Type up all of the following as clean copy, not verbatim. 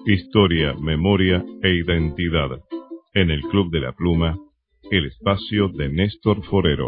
Historia, memoria e identidad. En el Club de la Pluma, el espacio de Néstor Forero.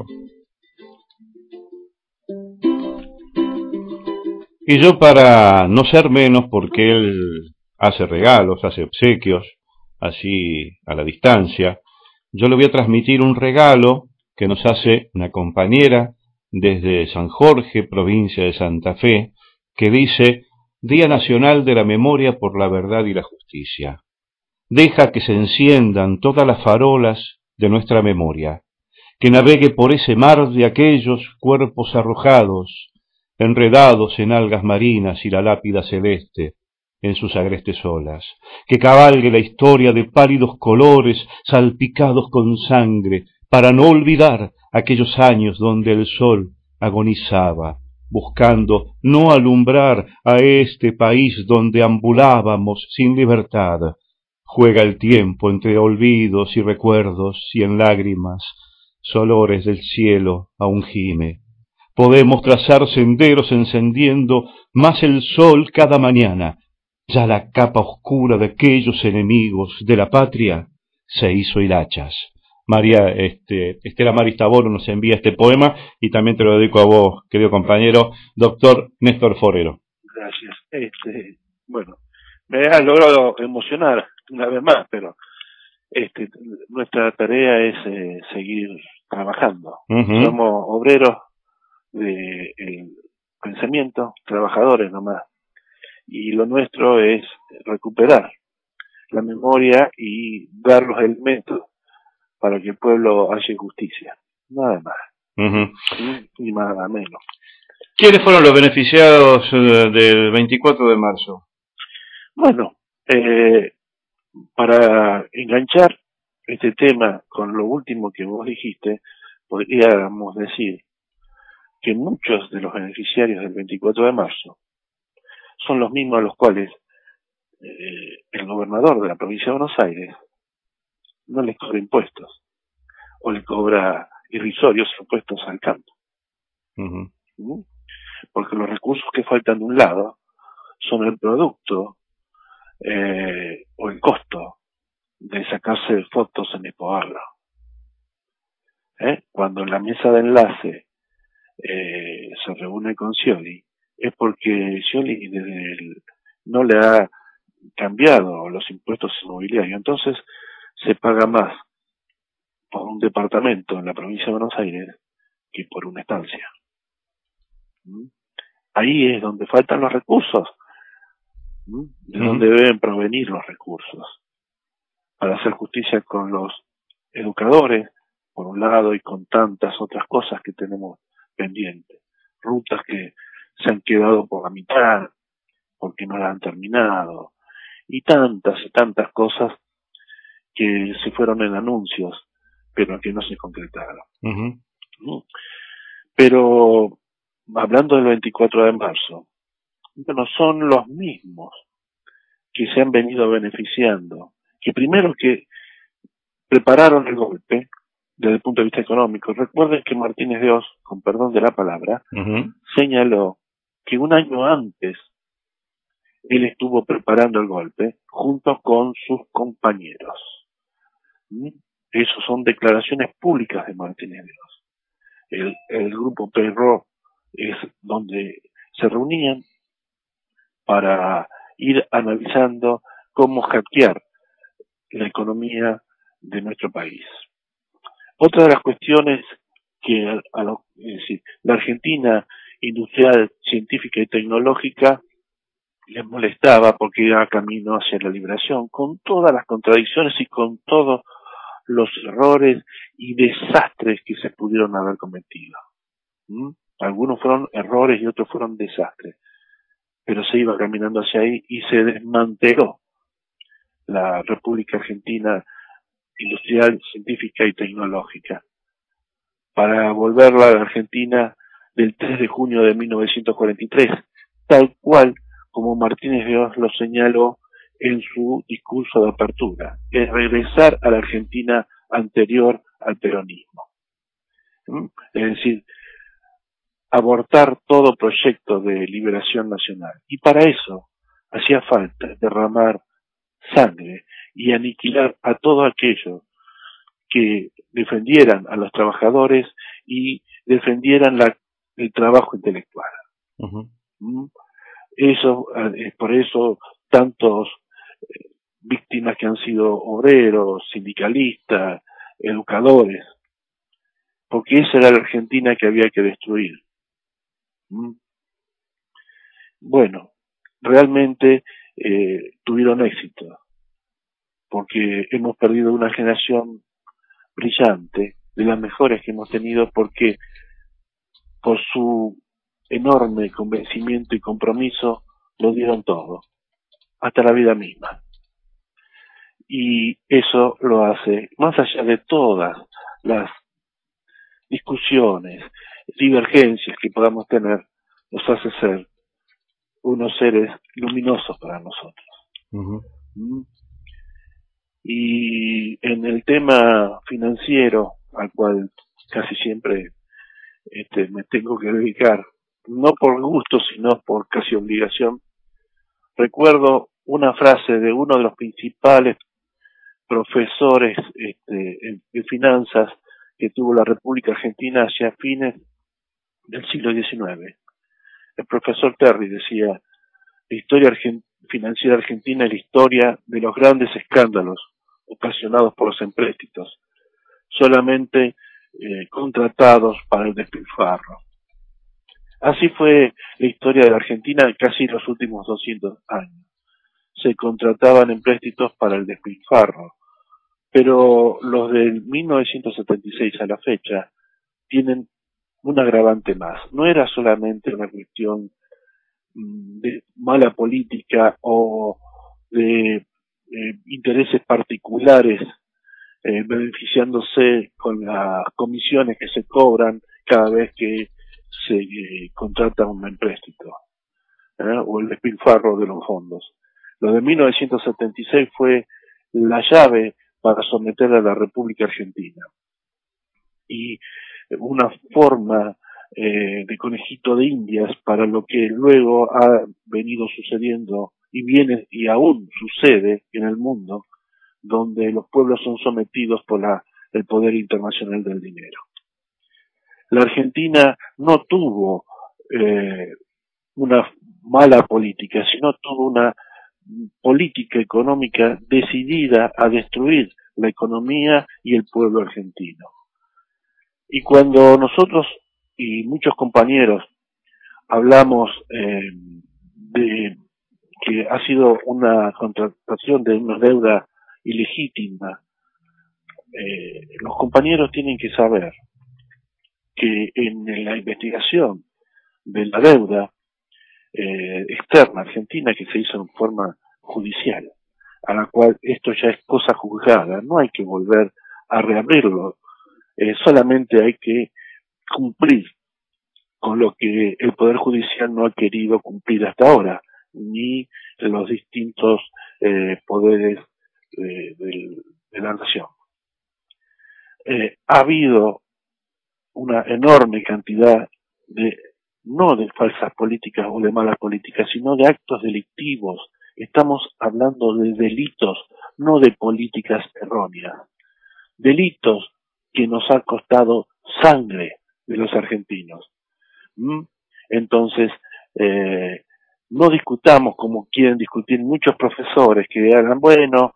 Y yo, para no ser menos, porque él hace regalos, hace obsequios, así a la distancia, yo le voy a transmitir un regalo que nos hace una compañera desde San Jorge, provincia de Santa Fe, que dice: Día Nacional de la Memoria por la Verdad y la Justicia. Deja que se enciendan todas las farolas de nuestra memoria, que navegue por ese mar de aquellos cuerpos arrojados, enredados en algas marinas y la lápida celeste en sus agrestes olas, que cabalgue la historia de pálidos colores salpicados con sangre, para no olvidar aquellos años donde el sol agonizaba, buscando no alumbrar a este país donde ambulábamos sin libertad. Juega el tiempo entre olvidos y recuerdos, y en lágrimas, solores del cielo aún gime. Podemos trazar senderos encendiendo más el sol cada mañana. Ya la capa oscura de aquellos enemigos de la patria se hizo hilachas. María Estela Maris Taboro nos envía este poema, y también te lo dedico a vos, querido compañero, doctor Néstor Forero. Gracias. Bueno, me ha logrado emocionar una vez más, pero nuestra tarea es seguir trabajando. Somos obreros del pensamiento, trabajadores nomás, y lo nuestro es recuperar la memoria y dar los elementos para que el pueblo haya justicia, nada más, ni nada menos. ¿Quiénes fueron los beneficiados del 24 de marzo? Bueno, para enganchar este tema con lo último que vos dijiste, podríamos decir que muchos de los beneficiarios del 24 de marzo son los mismos a los cuales el gobernador de la provincia de Buenos Aires no les cobra impuestos, o le cobra irrisorios impuestos al campo. Porque los recursos que faltan de un lado son el producto o el costo de sacarse fotos en Expoarlo. Cuando la mesa de enlace se reúne con Scioli, es porque Scioli no le ha cambiado los impuestos inmobiliarios, entonces se paga más por un departamento en la provincia de Buenos Aires que por una estancia. Ahí es donde faltan los recursos, de donde deben provenir los recursos para hacer justicia con los educadores, por un lado, y con tantas otras cosas que tenemos pendientes, rutas que se han quedado por la mitad porque no las han terminado, y tantas cosas que se fueron en anuncios pero que no se concretaron. Pero hablando del 24 de marzo, bueno, son los mismos que se han venido beneficiando, que primero que prepararon el golpe desde el punto de vista económico. Recuerden que Martínez de Oz, con perdón de la palabra, señaló que un año antes él estuvo preparando el golpe junto con sus compañeros. Esas son declaraciones públicas de Martínez de Oz. El grupo Perro es donde se reunían para ir analizando cómo hackear la economía de nuestro país. Otra de las cuestiones que es decir, la Argentina industrial, científica y tecnológica les molestaba porque iba camino hacia la liberación, con todas las contradicciones y con todos los errores y desastres que se pudieron haber cometido. Algunos fueron errores y otros fueron desastres, pero se iba caminando hacia ahí y se desmanteló la República Argentina industrial, científica y tecnológica para volverla a la Argentina del 3 de junio de 1943, tal cual como Martínez de Oz lo señaló en su discurso de apertura, es regresar a la Argentina anterior al peronismo. Es decir, abortar todo proyecto de liberación nacional. Y para eso hacía falta derramar sangre y aniquilar a todos aquellos que defendieran a los trabajadores y defendieran el trabajo intelectual. ¿Mm? Eso, por eso tantos víctimas que han sido obreros, sindicalistas, educadores, porque esa era la Argentina que había que destruir. ¿Mm? Bueno, realmente tuvieron éxito, porque hemos perdido una generación brillante, de las mejores que hemos tenido, porque por su enorme convencimiento y compromiso lo dieron todo, hasta la vida misma. Y eso lo hace, más allá de todas las discusiones, divergencias que podamos tener, nos hace ser unos seres luminosos para nosotros. ¿Mm? Y en el tema financiero, al cual casi siempre me tengo que dedicar, no por gusto, sino por casi obligación, recuerdo una frase de uno de los principales profesores de finanzas que tuvo la República Argentina hacia fines del siglo XIX. El profesor Terry decía: la historia financiera argentina es la historia de los grandes escándalos ocasionados por los empréstitos, solamente contratados para el despilfarro. Así fue la historia de la Argentina casi los últimos 200 años. Se contrataban empréstitos para el despilfarro, pero los del 1976 a la fecha tienen un agravante más. No era solamente una cuestión de mala política o de intereses particulares beneficiándose con las comisiones que se cobran cada vez que se contrata un empréstito, o el despilfarro de los fondos. Lo de 1976 fue la llave para someter a la República Argentina, y una forma de conejito de indias para lo que luego ha venido sucediendo y viene y aún sucede en el mundo, donde los pueblos son sometidos por el poder internacional del dinero. La Argentina no tuvo una mala política, sino tuvo una política económica decidida a destruir la economía y el pueblo argentino. Y cuando nosotros y muchos compañeros hablamos de que ha sido una contratación de una deuda ilegítima, los compañeros tienen que saber que en la investigación de la deuda externa argentina, que se hizo en forma judicial, a la cual esto ya es cosa juzgada, no hay que volver a reabrirlo, solamente hay que cumplir con lo que el Poder Judicial no ha querido cumplir hasta ahora, ni los distintos poderes de la nación. Ha habido una enorme cantidad no de falsas políticas o de malas políticas, sino de actos delictivos. Estamos hablando de delitos, no de políticas erróneas. Delitos que nos han costado sangre de los argentinos. Entonces, no discutamos como quieren discutir muchos profesores que hagan, bueno,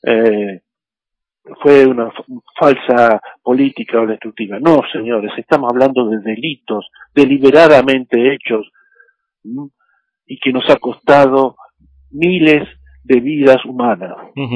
fue una falsa política o destructiva. No, señores, estamos hablando de delitos deliberadamente hechos y que nos ha costado miles de vidas humanas.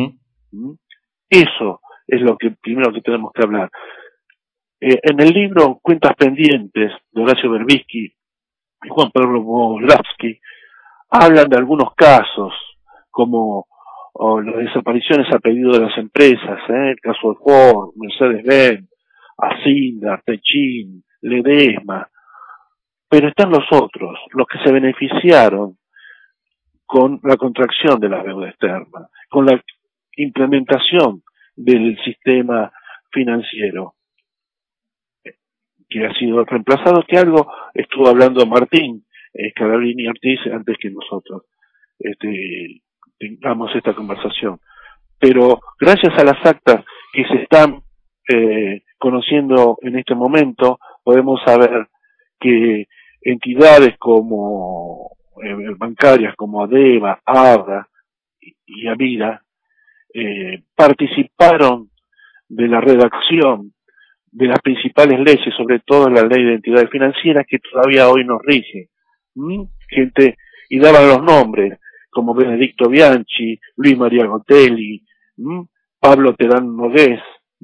Eso es lo que primero que tenemos que hablar. En el libro Cuentas Pendientes de Horacio Berbisky y Juan Pablo Bolavsky hablan de algunos casos como las desapariciones a pedido de las empresas, el caso de Ford, Mercedes-Benz, Acinda, Techin, Ledesma, pero están los otros, los que se beneficiaron con la contracción de la deuda externa, con la implementación del sistema financiero que ha sido reemplazado, que algo estuvo hablando Martín Scalabrini Ortiz antes que nosotros, tengamos esta conversación. Pero gracias a las actas que se están conociendo en este momento, podemos saber que entidades como bancarias como ADEVA, ABRA y Avida participaron de la redacción de las principales leyes, sobre todo la ley de entidades financieras que todavía hoy nos rige. Gente, y daban los nombres, como Benedicto Bianchi, Luis María Gotelli, Pablo Terán Nogués,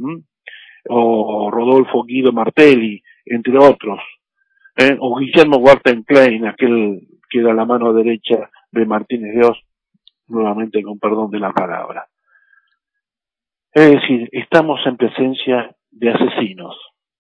o Rodolfo Guido Martelli, entre otros, o Guillermo Warten Klein, aquel que era la mano derecha de Martínez de Oz, nuevamente con perdón de la palabra. Es decir, estamos en presencia de asesinos.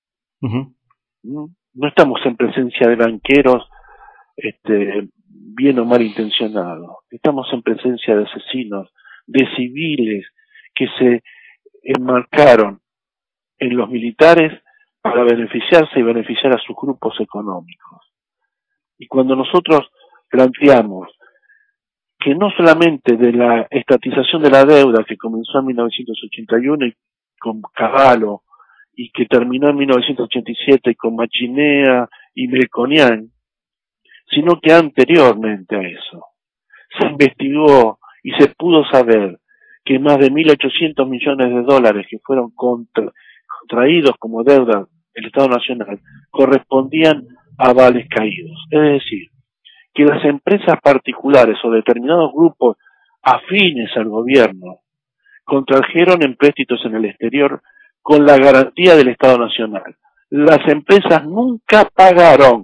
No estamos en presencia de banqueros bien o mal intencionados. Estamos en presencia de asesinos, de civiles que se enmarcaron en los militares para beneficiarse y beneficiar a sus grupos económicos. Y cuando nosotros planteamos que no solamente de la estatización de la deuda que comenzó en 1981 y con Cavallo y que terminó en 1987 con Machinea y Melconian, sino que anteriormente a eso se investigó y se pudo saber que más de 1.800 millones de dólares que fueron contraídos como deuda del Estado Nacional correspondían a vales caídos. Es decir, que las empresas particulares o determinados grupos afines al gobierno contrajeron empréstitos en el exterior con la garantía del Estado Nacional. Las empresas nunca pagaron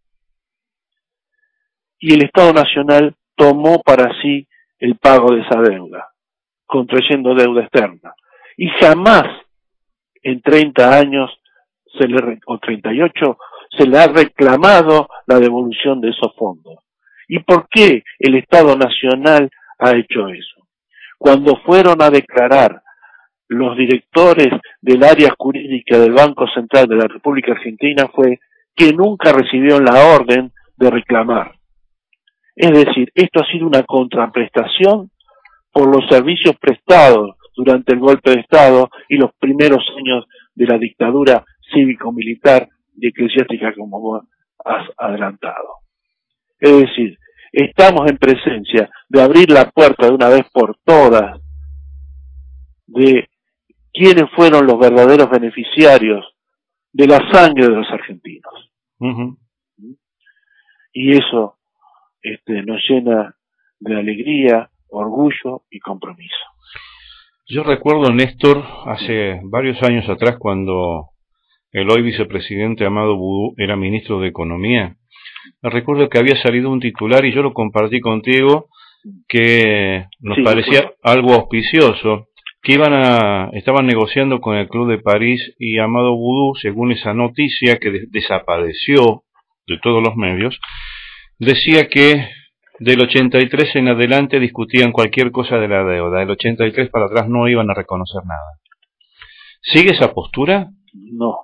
y el Estado Nacional tomó para sí el pago de esa deuda, contrayendo deuda externa. Y jamás en 30 años o 38 se le ha reclamado la devolución de esos fondos. ¿Y por qué el Estado Nacional ha hecho eso? Cuando fueron a declarar los directores del área jurídica del Banco Central de la República Argentina fue que nunca recibieron la orden de reclamar. Es decir, esto ha sido una contraprestación por los servicios prestados durante el golpe de Estado y los primeros años de la dictadura cívico-militar y eclesiástica, como vos has adelantado. Es decir, estamos en presencia de abrir la puerta de una vez por todas de quiénes fueron los verdaderos beneficiarios de la sangre de los argentinos. Y eso nos llena de alegría, orgullo y compromiso. Yo recuerdo, Néstor, hace varios años atrás, cuando el hoy vicepresidente Amado Boudou era ministro de Economía, recuerdo que había salido un titular y yo lo compartí contigo, que nos parecía algo auspicioso, que estaban negociando con el Club de París y Amado Boudou, según esa noticia que desapareció de todos los medios, decía que del 83 en adelante discutían cualquier cosa de la deuda, del 83 para atrás no iban a reconocer nada. ¿Sigue esa postura? No.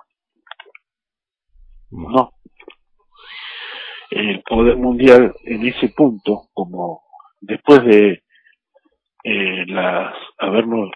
El poder mundial en ese punto, como después de habernos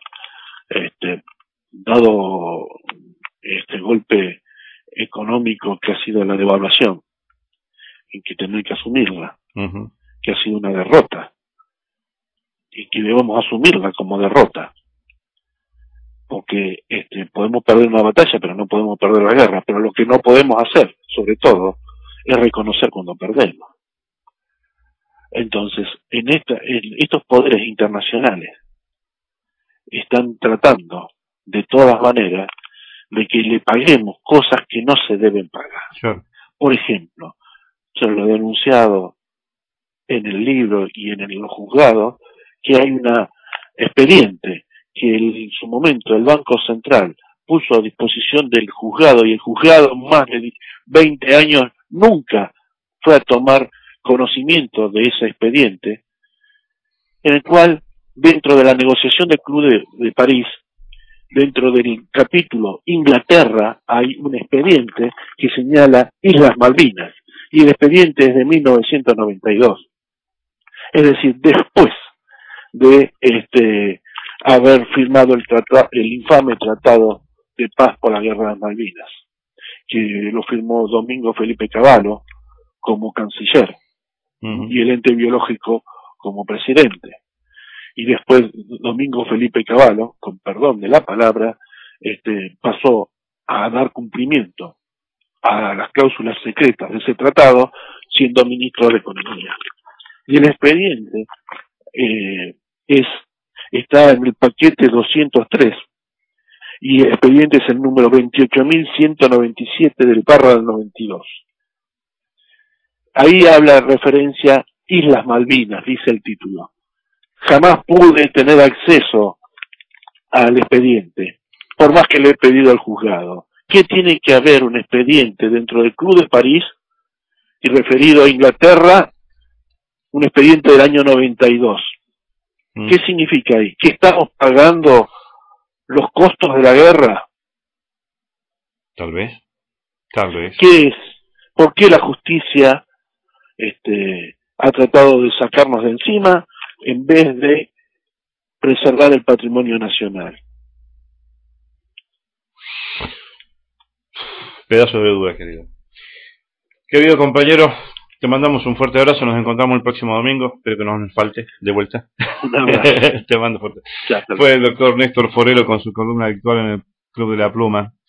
dado este golpe económico que ha sido la devaluación, en que tenemos que asumirla, que ha sido una derrota, y que debemos asumirla como derrota, porque podemos perder una batalla, pero no podemos perder la guerra, pero lo que no podemos hacer, sobre todo, es reconocer cuando perdemos. Entonces, estos poderes internacionales están tratando, de todas maneras, de que le paguemos cosas que no se deben pagar. Sure. Por ejemplo, yo lo he denunciado en el libro y en el juzgado, que hay una expediente que en su momento el Banco Central puso a disposición del juzgado, y el juzgado más de 20 años nunca fue a tomar conocimiento de ese expediente, en el cual, dentro de la negociación del Club de París, dentro del capítulo Inglaterra, hay un expediente que señala Islas Malvinas, y el expediente es de 1992. Es decir, después de haber firmado el infame Tratado de Paz por la Guerra de las Malvinas, que lo firmó Domingo Felipe Cavallo como canciller y el ente biológico como presidente. Y después Domingo Felipe Cavallo, con perdón de la palabra, pasó a dar cumplimiento a las cláusulas secretas de ese tratado, siendo ministro de Economía. Y el expediente está en el paquete 203, y el expediente es el número 28.197 del /92. Ahí habla referencia Islas Malvinas, dice el título. Jamás pude tener acceso al expediente, por más que le he pedido al juzgado. ¿Qué tiene que haber un expediente dentro del Club de París y referido a Inglaterra, un expediente del año 92? ¿Qué significa ahí? ¿Que estamos pagando los costos de la guerra? Tal vez. ¿Qué es? ¿Por qué la justicia ha tratado de sacarnos de encima en vez de preservar el patrimonio nacional? Pedazo de duda, querido. Querido compañero, te mandamos un fuerte abrazo, nos encontramos el próximo domingo, espero que no nos falte de vuelta. Te mando fuerte. Fue el doctor Néstor Forero con su columna habitual en el Club de la Pluma.